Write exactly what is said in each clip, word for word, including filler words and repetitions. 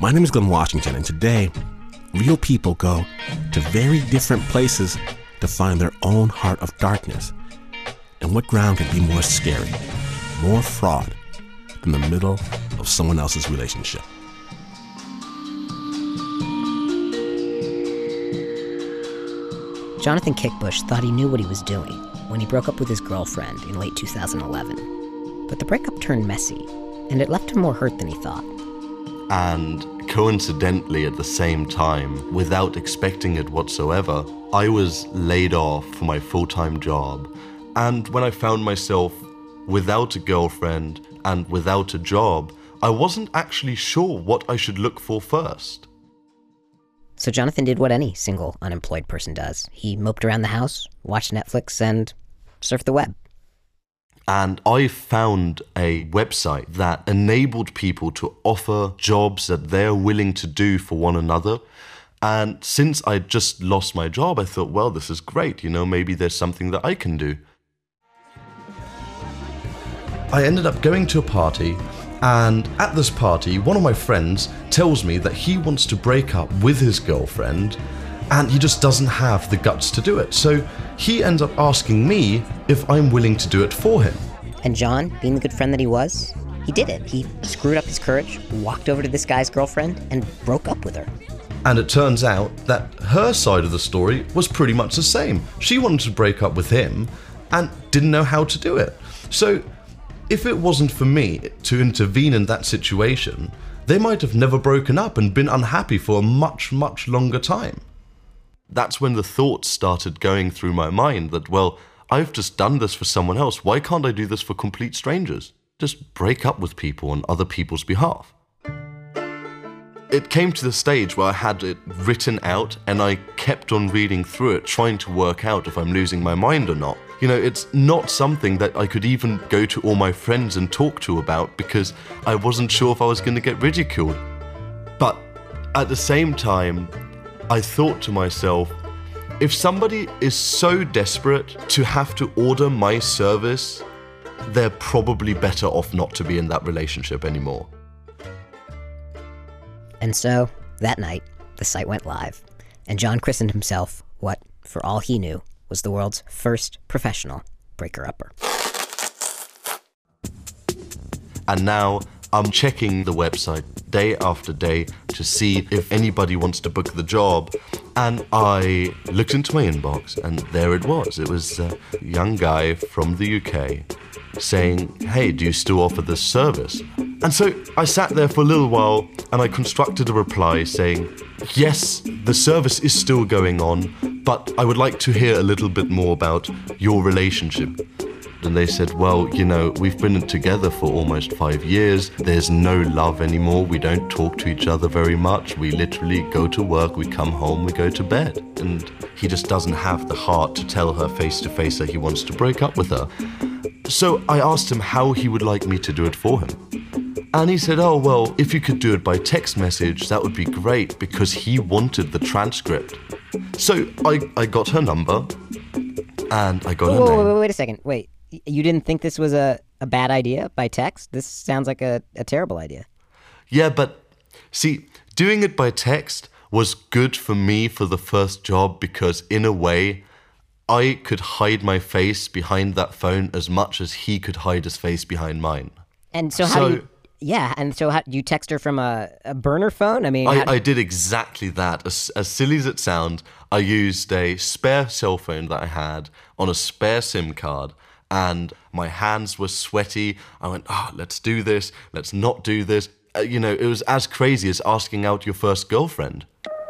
My name is Glenn Washington, and today, real people go to very different places to find their own heart of darkness. And what ground could be more scary, more fraud, than the middle of someone else's relationship? Jonathan Kickbush thought he knew what he was doing when he broke up with his girlfriend in late two thousand eleven. But the breakup turned messy, and it left him more hurt than he thought. And coincidentally, at the same time, without expecting it whatsoever, I was laid off for my full-time job. And when I found myself without a girlfriend and without a job, I wasn't actually sure what I should look for first. So Jonathan did what any single unemployed person does. He moped around the house, watched Netflix, and surfed the web. And I found a website that enabled people to offer jobs that they're willing to do for one another. And since I just lost my job, I thought, well, this is great. You know, maybe there's something that I can do. I ended up going to a party, and at this party, one of my friends tells me that he wants to break up with his girlfriend, and he just doesn't have the guts to do it. So he ends up asking me if I'm willing to do it for him. And John, being the good friend that he was, he did it. He screwed up his courage, walked over to this guy's girlfriend, and broke up with her. And it turns out that her side of the story was pretty much the same. She wanted to break up with him and didn't know how to do it. So if it wasn't for me to intervene in that situation, they might have never broken up and been unhappy for a much, much longer time. That's when the thoughts started going through my mind that, well, I've just done this for someone else. Why can't I do this for complete strangers? Just break up with people on other people's behalf. It came to the stage where I had it written out and I kept on reading through it, trying to work out if I'm losing my mind or not. You know, it's not something that I could even go to all my friends and talk to about because I wasn't sure if I was going to get ridiculed. But at the same time, I thought to myself, if somebody is so desperate to have to order my service, they're probably better off not to be in that relationship anymore. And so, that night, the site went live, and John christened himself what, for all he knew, was the world's first professional breaker-upper. And now I'm checking the website day after day to see if anybody wants to book the job. And I looked into my inbox, and there it was. It was a young guy from the U K saying, hey, do you still offer this service? And so I sat there for a little while and I constructed a reply saying, yes, the service is still going on, but I would like to hear a little bit more about your relationship. And they said, well, you know, we've been together for almost five years. There's no love anymore. We don't talk to each other very much. We literally go to work, we come home, we go to bed. And he just doesn't have the heart to tell her face to face that he wants to break up with her. So I asked him how he would like me to do it for him. And he said, oh, well, if you could do it by text message, that would be great, because he wanted the transcript. So I, I got her number, and I got whoa, her whoa, name. Wait, wait a second. Wait, you didn't think this was a, a bad idea by text? This sounds like a, a terrible idea. Yeah, but see, doing it by text was good for me for the first job because, in a way, I could hide my face behind that phone as much as he could hide his face behind mine. And so how So- do you... Yeah, and so how, you text her from a, a burner phone? I mean... I, how- I did exactly that. As, as silly as it sounds, I used a spare cell phone that I had on a spare SIM card, and my hands were sweaty. I went, oh, let's do this, let's not do this. Uh, you know, it was as crazy as asking out your first girlfriend.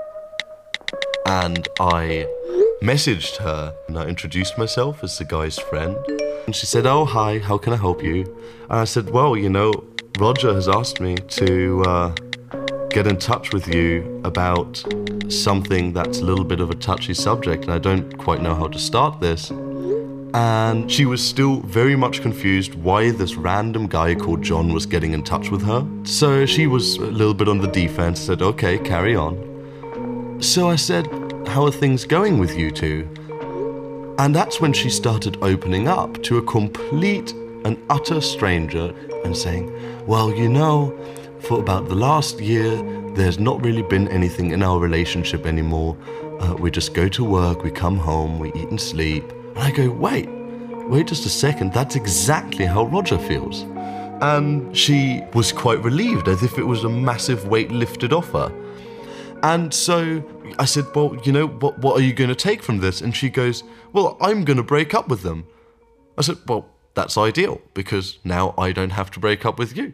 And I messaged her, and I introduced myself as the guy's friend. And she said, oh, hi, how can I help you? And I said, well, you know, Roger has asked me to uh, get in touch with you about something that's a little bit of a touchy subject, and I don't quite know how to start this. And she was still very much confused why this random guy called John was getting in touch with her. So she was a little bit on the defense, said, okay, carry on. So I said, how are things going with you two? And that's when she started opening up to a complete and utter stranger and saying, well, you know, for about the last year, there's not really been anything in our relationship anymore. Uh, we just go to work, we come home, we eat and sleep. And I go, wait, wait just a second, that's exactly how Roger feels. And she was quite relieved, as if it was a massive weight lifted off her. And so I said, well, you know, what, what are you going to take from this? And she goes, well, I'm going to break up with them. I said, well, that's ideal, because now I don't have to break up with you.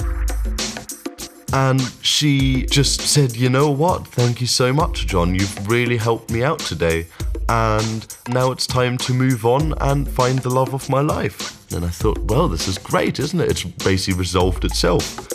And she just said, you know what, thank you so much, John. You've really helped me out today. And now it's time to move on and find the love of my life. And I thought, well, this is great, isn't it? It's basically resolved itself.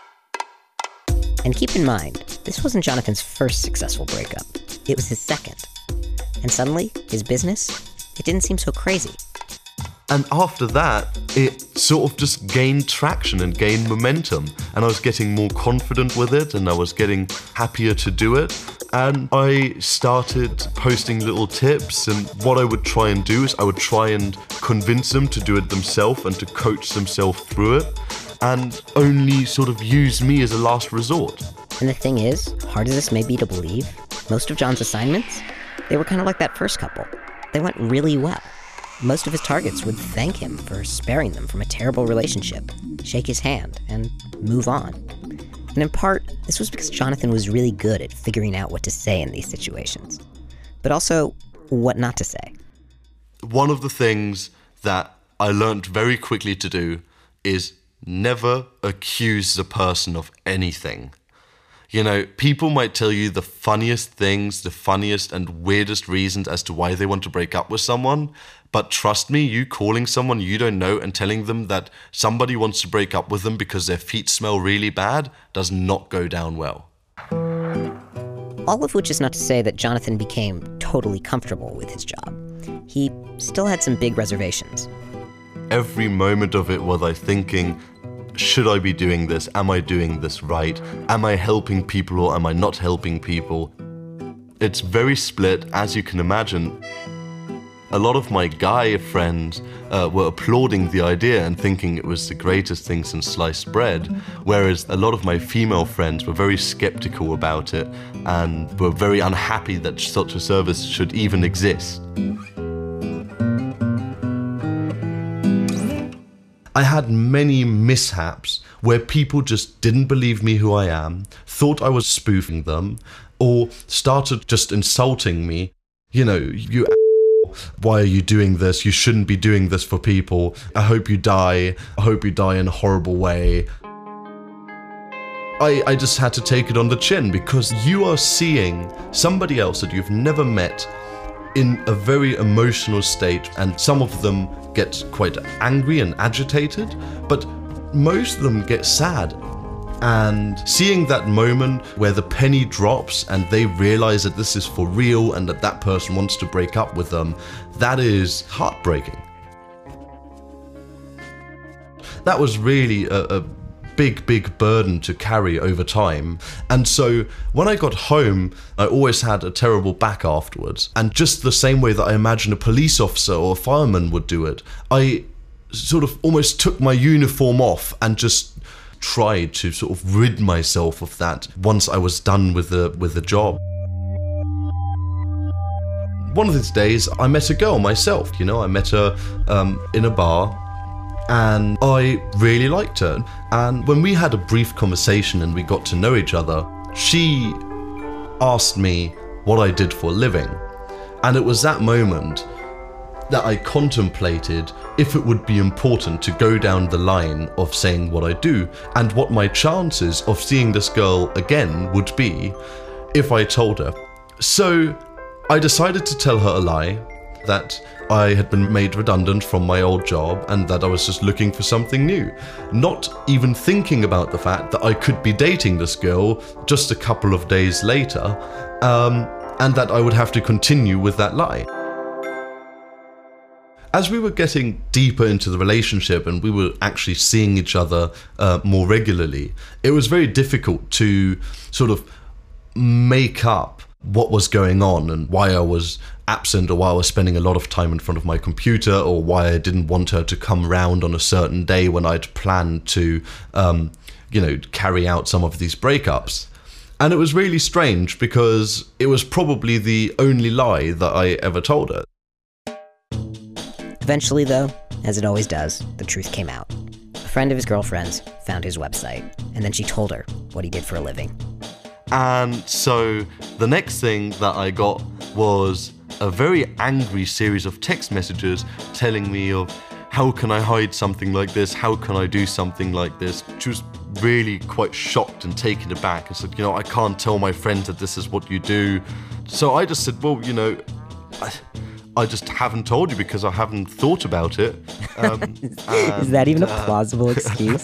And keep in mind, this wasn't Jonathan's first successful breakup. It was his second. And suddenly, his business, it didn't seem so crazy. And after that, it sort of just gained traction and gained momentum. And I was getting more confident with it, and I was getting happier to do it. And I started posting little tips, and what I would try and do is I would try and convince them to do it themselves and to coach themselves through it, and only sort of use me as a last resort. And the thing is, hard as this may be to believe, most of John's assignments, they were kind of like that first couple. They went really well. Most of his targets would thank him for sparing them from a terrible relationship, shake his hand, and move on. And in part, this was because Jonathan was really good at figuring out what to say in these situations, but also what not to say. One of the things that I learned very quickly to do is never accuse the person of anything. You know, people might tell you the funniest things, the funniest and weirdest reasons as to why they want to break up with someone, but trust me, you calling someone you don't know and telling them that somebody wants to break up with them because their feet smell really bad does not go down well. All of which is not to say that Jonathan became totally comfortable with his job. He still had some big reservations. Every moment of it was I thinking, should I be doing this? Am I doing this right? Am I helping people or am I not helping people? It's very split, as you can imagine. A lot of my guy friends uh, were applauding the idea and thinking it was the greatest thing since sliced bread, whereas a lot of my female friends were very skeptical about it and were very unhappy that such a service should even exist. I had many mishaps where people just didn't believe me who I am, thought I was spoofing them, or started just insulting me. You know, you why are you doing this? You shouldn't be doing this for people. I hope you die. I hope you die in a horrible way. I, I just had to take it on the chin, because you are seeing somebody else that you've never met in a very emotional state, and some of them get quite angry and agitated, but most of them get sad. And seeing that moment where the penny drops and they realize that this is for real and that that person wants to break up with them, that is heartbreaking. That was really a, a big, big burden to carry over time. And so when I got home, I always had a terrible back afterwards. And just the same way that I imagine a police officer or a fireman would do it, I sort of almost took my uniform off and just tried to sort of rid myself of that once I was done with the with the job. One of these days, I met a girl myself, you know, I met her um, in a bar, and I really liked her. And when we had a brief conversation and we got to know each other, she asked me what I did for a living. And it was that moment that I contemplated if it would be important to go down the line of saying what I do, and what my chances of seeing this girl again would be if I told her. So I decided to tell her a lie, that I had been made redundant from my old job and that I was just looking for something new, not even thinking about the fact that I could be dating this girl just a couple of days later, um, and that I would have to continue with that lie. As we were getting deeper into the relationship and we were actually seeing each other uh, more regularly, it was very difficult to sort of make up what was going on and why I was absent, or why I was spending a lot of time in front of my computer, or why I didn't want her to come round on a certain day when I'd planned to um, you know, carry out some of these breakups. And it was really strange because it was probably the only lie that I ever told her. Eventually, though, as it always does, the truth came out. A friend of his girlfriend's found his website, and then she told her what he did for a living. And so the next thing that I got was a very angry series of text messages telling me of how can I hide something like this? How can I do something like this? She was really quite shocked and taken aback and said, you know, I can't tell my friends that this is what you do. So I just said, well, you know, I, I just haven't told you because I haven't thought about it. Um, and, is that even a plausible uh, excuse?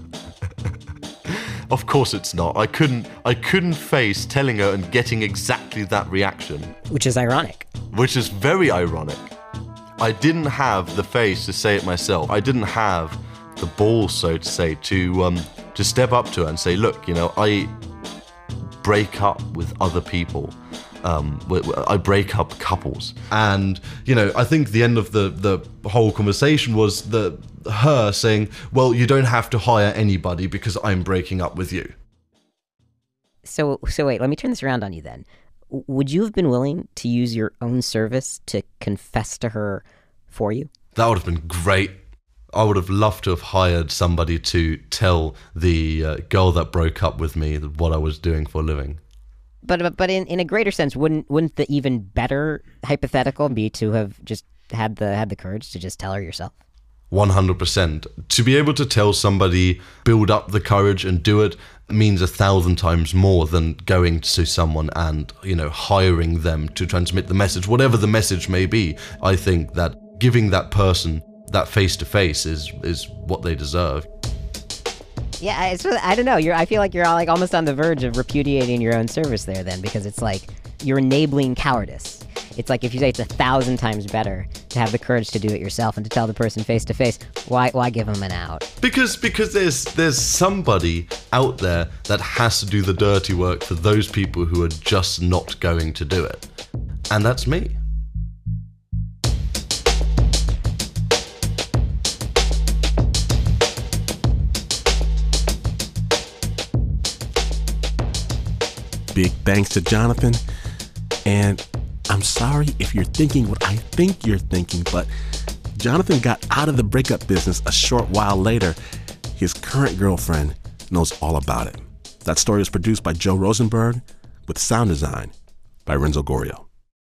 Of course it's not. I couldn't I couldn't face telling her and getting exactly that reaction. Which is ironic. Which is very ironic. I didn't have the face to say it myself. I didn't have the balls, so to say, to um, to step up to her and say, look, you know, I break up with other people. Um, I break up couples. And, you know, I think the end of the, the whole conversation was the her saying, well, you don't have to hire anybody because I'm breaking up with you. So, so wait, let me turn this around on you then. Would you have been willing to use your own service to confess to her for you? That would have been great. I would have loved to have hired somebody to tell the uh, girl that broke up with me what I was doing for a living. But but in, in a greater sense, wouldn't wouldn't the even better hypothetical be to have just had the had the courage to just tell her yourself? one hundred percent. To be able to tell somebody, build up the courage and do it means a thousand times more than going to someone and, you know, hiring them to transmit the message, whatever the message may be. I think that giving that person that face-to-face is is what they deserve. Yeah, it's, I don't know. You're. I feel like you're like almost on the verge of repudiating your own service there then, because it's like you're enabling cowardice. It's like if you say it's a thousand times better to have the courage to do it yourself and to tell the person face to face, why why give them an out? Because because there's there's somebody out there that has to do the dirty work for those people who are just not going to do it. And that's me. Big thanks to Jonathan. And I'm sorry if you're thinking what I think you're thinking, but Jonathan got out of the breakup business a short while later. His current girlfriend knows all about it. That story was produced by Joe Rosenberg with sound design by Renzo Gorrio.